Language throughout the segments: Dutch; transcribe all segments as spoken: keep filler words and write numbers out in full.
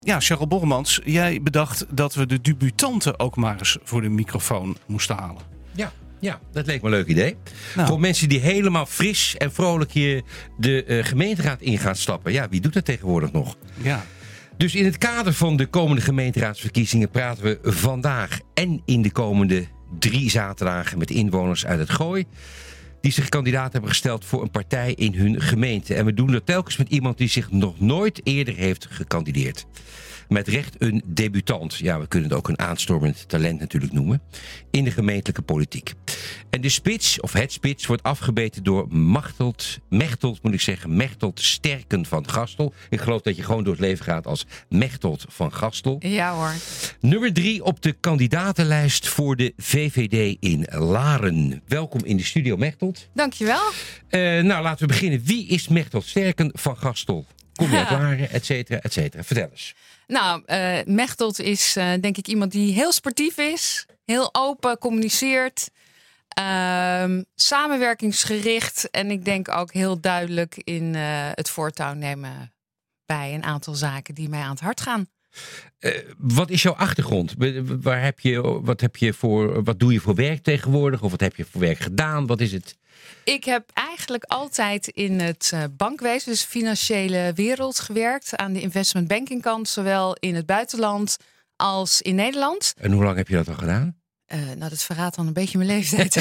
Ja, Cheryl Borremans, jij bedacht dat we de debutanten ook maar eens voor de microfoon moesten halen. Ja, ja, dat leek me een leuk idee. Nou. Voor mensen die helemaal fris en vrolijk hier de uh, gemeenteraad in gaan stappen. Ja, wie doet dat tegenwoordig nog? Ja. Dus in het kader van de komende gemeenteraadsverkiezingen praten we vandaag en in de komende drie zaterdagen met inwoners uit het Gooi die zich kandidaat hebben gesteld voor een partij in hun gemeente. En we doen dat telkens met iemand die zich nog nooit eerder heeft gekandideerd. Met recht een debutant, ja, we kunnen het ook een aanstormend talent natuurlijk noemen, in de gemeentelijke politiek. En de spits, of het spits, wordt afgebeten door Machteld, Mechteld, moet ik zeggen, Mechteld Sterken van Gastel. Ik geloof dat je gewoon door het leven gaat als Mechteld van Gastel. Ja hoor. Nummer drie op de kandidatenlijst voor de V V D in Laren. Welkom in de studio, Mechteld. Dankjewel. Uh, nou, laten we beginnen. Wie is Mechteld Sterken van Gastel? Kom je uit Laren, et cetera, et cetera. Vertel eens. Nou, uh, Mechteld is uh, denk ik iemand die heel sportief is. Heel open, communiceert. Uh, samenwerkingsgericht. En ik denk ook heel duidelijk in uh, het voortouw nemen bij een aantal zaken die mij aan het hart gaan. Uh, wat is jouw achtergrond? Waar heb je, wat, heb je voor, wat doe je voor werk tegenwoordig? Of wat heb je voor werk gedaan? Wat is het? Ik heb eigenlijk altijd in het bankwezen, dus financiële wereld, gewerkt. Aan de investment banking kant, zowel in het buitenland als in Nederland. En hoe lang heb je dat al gedaan? Uh, nou, dat verraadt dan een beetje mijn leeftijd.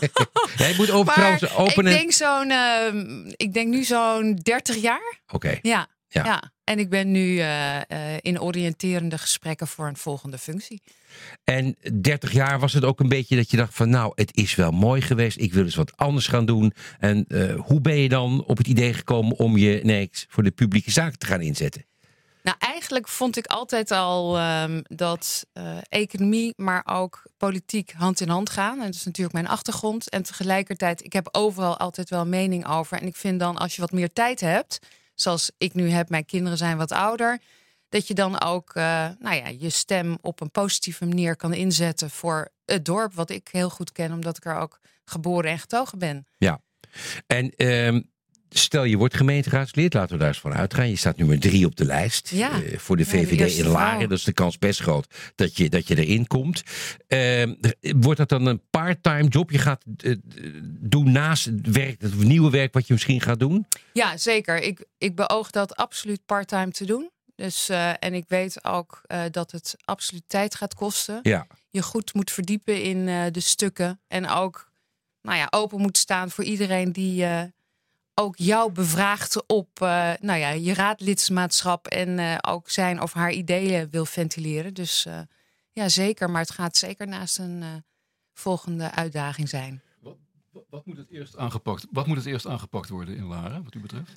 Ja, je moet over trouwens openen. Ik denk, zo'n, uh, ik denk nu zo'n dertig jaar. Oké. Okay. Ja, ja. ja. En ik ben nu uh, uh, in oriënterende gesprekken voor een volgende functie. En dertig jaar was het ook een beetje dat je dacht van nou, het is wel mooi geweest. Ik wil eens wat anders gaan doen. En uh, hoe ben je dan op het idee gekomen om je nee, voor de publieke zaak te gaan inzetten? Nou, eigenlijk vond ik altijd al um, dat uh, economie, maar ook politiek hand in hand gaan. En dat is natuurlijk mijn achtergrond. En tegelijkertijd, ik heb overal altijd wel een mening over. En ik vind dan, als je wat meer tijd hebt, zoals ik nu heb, mijn kinderen zijn wat ouder, dat je dan ook uh, nou ja, je stem op een positieve manier kan inzetten voor het dorp, wat ik heel goed ken, omdat ik er ook geboren en getogen ben. Ja, en uh, stel je wordt gemeenteraadslid, laten we daar eens van uitgaan. Je staat nummer drie op de lijst ja. uh, voor de V V D ja, de in Laren. Dat is de kans best groot dat je, dat je erin komt. Uh, wordt dat dan een part-time job? Je gaat uh, doen naast het werk, het nieuwe werk wat je misschien gaat doen? Ja, zeker. Ik, ik beoog dat absoluut part-time te doen. Dus, uh, en ik weet ook uh, dat het absoluut tijd gaat kosten. Ja. Je goed moet verdiepen in uh, de stukken. En ook nou ja, open moet staan voor iedereen die uh, ook jou bevraagt op uh, nou ja, je raadlidmaatschap. En uh, ook zijn of haar ideeën wil ventileren. Dus uh, ja, zeker. Maar het gaat zeker naast een uh, volgende uitdaging zijn. Wat, wat, wat, moet het eerst aangepakt, wat moet het eerst aangepakt worden in Laren, wat u betreft?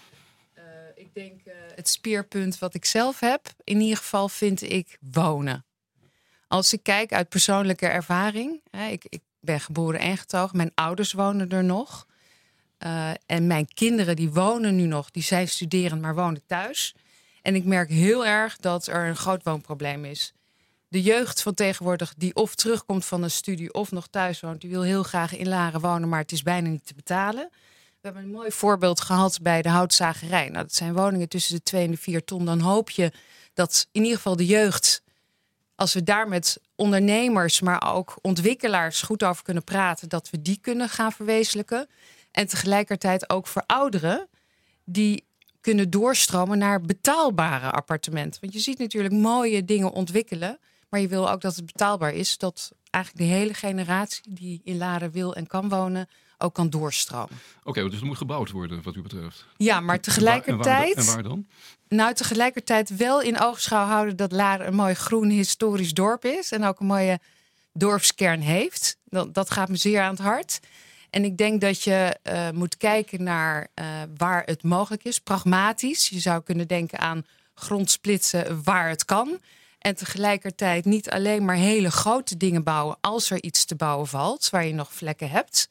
Uh, ik denk uh, het speerpunt wat ik zelf heb, in ieder geval vind ik wonen. Als ik kijk uit persoonlijke ervaring, hè, ik, ik ben geboren en getogen, mijn ouders wonen er nog. Uh, en mijn kinderen die wonen nu nog, die zijn studerend, maar wonen thuis. En ik merk heel erg dat er een groot woonprobleem is. De jeugd van tegenwoordig die of terugkomt van een studie of nog thuis woont, die wil heel graag in Laren wonen, maar het is bijna niet te betalen. We hebben een mooi voorbeeld gehad bij de houtzagerij. Nou, dat zijn woningen tussen de twee en de vier ton. Dan hoop je dat in ieder geval de jeugd, als we daar met ondernemers, maar ook ontwikkelaars goed over kunnen praten, dat we die kunnen gaan verwezenlijken. En tegelijkertijd ook voor ouderen die kunnen doorstromen naar betaalbare appartementen. Want je ziet natuurlijk mooie dingen ontwikkelen, maar je wil ook dat het betaalbaar is, dat eigenlijk de hele generatie die in Laren wil en kan wonen ook kan doorstromen. Oké, okay, dus er moet gebouwd worden wat u betreft. Ja, maar tegelijkertijd, en waar, en waar dan? Nou, tegelijkertijd wel in oogschouw houden dat Laren een mooi groen historisch dorp is en ook een mooie dorpskern heeft. Dat, dat gaat me zeer aan het hart. En ik denk dat je uh, moet kijken naar uh, waar het mogelijk is, pragmatisch. Je zou kunnen denken aan grondsplitsen waar het kan. En tegelijkertijd niet alleen maar hele grote dingen bouwen als er iets te bouwen valt, waar je nog vlekken hebt.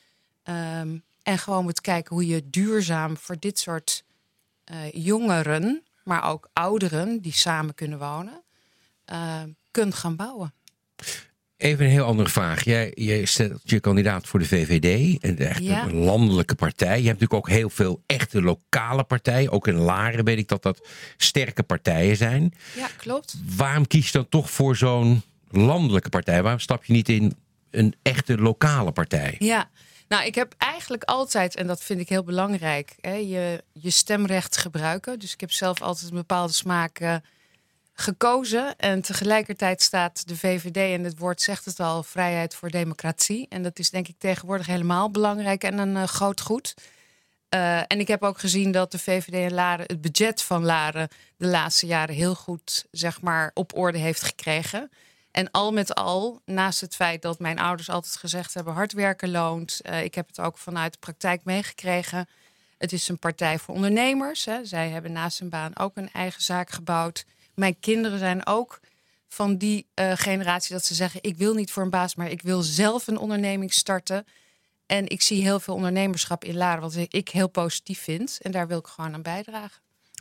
Um, en gewoon moet kijken hoe je duurzaam voor dit soort uh, jongeren, maar ook ouderen die samen kunnen wonen, uh, kunt gaan bouwen. Even een heel andere vraag. Jij, jij stelt je kandidaat voor de V V D. Een, echt Ja. een landelijke partij. Je hebt natuurlijk ook heel veel echte lokale partijen. Ook in Laren weet ik dat dat sterke partijen zijn. Ja, klopt. Waarom kies je dan toch voor zo'n landelijke partij? Waarom stap je niet in een echte lokale partij? Ja, nou, ik heb eigenlijk altijd, en dat vind ik heel belangrijk, hè, je, je stemrecht gebruiken. Dus ik heb zelf altijd een bepaalde smaak uh, gekozen. En tegelijkertijd staat de V V D, en het woord zegt het al, vrijheid voor democratie. En dat is denk ik tegenwoordig helemaal belangrijk en een uh, groot goed. Uh, en ik heb ook gezien dat de V V D in Laren het budget van Laren de laatste jaren heel goed, zeg maar, op orde heeft gekregen. En al met al, naast het feit dat mijn ouders altijd gezegd hebben, hard werken loont. Uh, ik heb het ook vanuit de praktijk meegekregen. Het is een partij voor ondernemers. Hè. Zij hebben naast hun baan ook een eigen zaak gebouwd. Mijn kinderen zijn ook van die uh, generatie dat ze zeggen, ik wil niet voor een baas, maar ik wil zelf een onderneming starten. En ik zie heel veel ondernemerschap in Laren, wat ik heel positief vind. En daar wil ik gewoon aan bijdragen.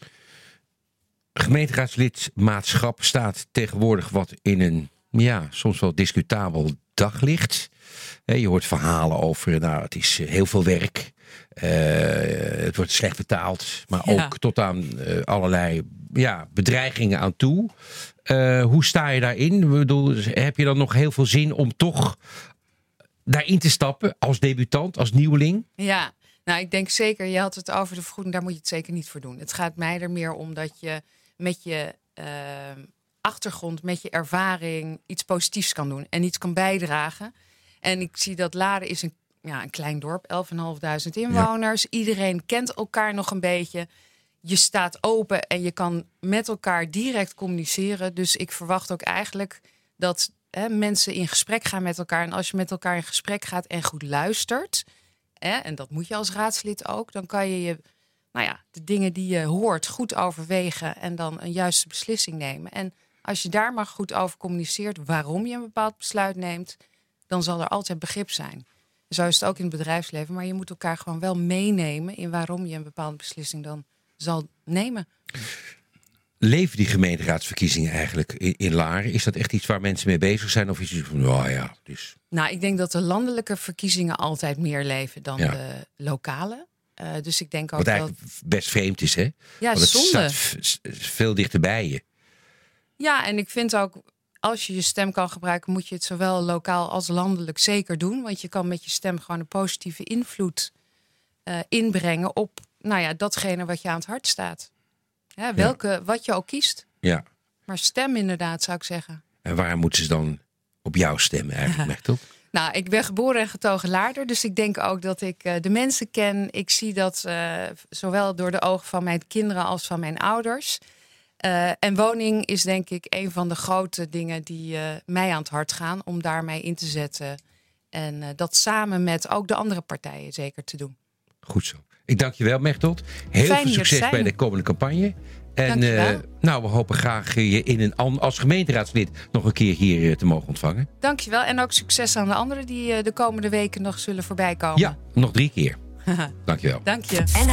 Gemeenteraadslidmaatschap staat tegenwoordig wat in een, ja, soms wel discutabel daglicht. Je hoort verhalen over, nou, het is heel veel werk. Uh, het wordt slecht betaald. Maar Ja. ook tot aan uh, allerlei ja, bedreigingen aan toe. Uh, hoe sta je daarin? Ik bedoel, heb je dan nog heel veel zin om toch daarin te stappen als debutant, als nieuweling? Ja, nou, ik denk zeker, je had het over de vergoeding, daar moet je het zeker niet voor doen. Het gaat mij er meer om dat je met je uh, achtergrond, met je ervaring iets positiefs kan doen en iets kan bijdragen. En ik zie dat Laren is een, ja, een klein dorp, elfduizend vijfhonderd inwoners. Ja. Iedereen kent elkaar nog een beetje. Je staat open en je kan met elkaar direct communiceren. Dus ik verwacht ook eigenlijk dat hè, mensen in gesprek gaan met elkaar. En als je met elkaar in gesprek gaat en goed luistert, hè, en dat moet je als raadslid ook, dan kan je je, nou ja, de dingen die je hoort goed overwegen en dan een juiste beslissing nemen. En als je daar maar goed over communiceert waarom je een bepaald besluit neemt, dan zal er altijd begrip zijn. Zo is het ook in het bedrijfsleven, maar je moet elkaar gewoon wel meenemen in waarom je een bepaalde beslissing dan zal nemen. Leven die gemeenteraadsverkiezingen eigenlijk in, in Laren? Is dat echt iets waar mensen mee bezig zijn? Of is het van, nou ja, dus... Nou, ik denk dat de landelijke verkiezingen altijd meer leven dan Ja. de lokale. Uh, dus ik denk ook Wat dat... eigenlijk best vreemd is, hè? Ja, Want het zonde. staat v- veel dichterbij je. Ja, en ik vind ook, als je je stem kan gebruiken, moet je het zowel lokaal als landelijk zeker doen. Want je kan met je stem gewoon een positieve invloed uh, inbrengen op, nou ja, datgene wat je aan het hart staat. Ja, welke, ja. Wat je ook kiest. Ja. Maar stem inderdaad, zou ik zeggen. En waar moeten ze dan op jou stemmen eigenlijk, Mechtel? Nou, ik ben geboren en getogen Laarder. Dus ik denk ook dat ik uh, de mensen ken. Ik zie dat uh, zowel door de ogen van mijn kinderen als van mijn ouders. Uh, en woning is denk ik een van de grote dingen die uh, mij aan het hart gaan. Om daarmee in te zetten. En uh, dat samen met ook de andere partijen zeker te doen. Goed zo. Ik dank je wel, Mechtel. Heel Fijn veel succes bij de komende campagne. En uh, nou, we hopen graag je in een, als gemeenteraadslid nog een keer hier uh, te mogen ontvangen. Dankjewel. En ook succes aan de anderen die uh, de komende weken nog zullen voorbij komen. Ja, nog drie keer. Dankjewel. Dank je.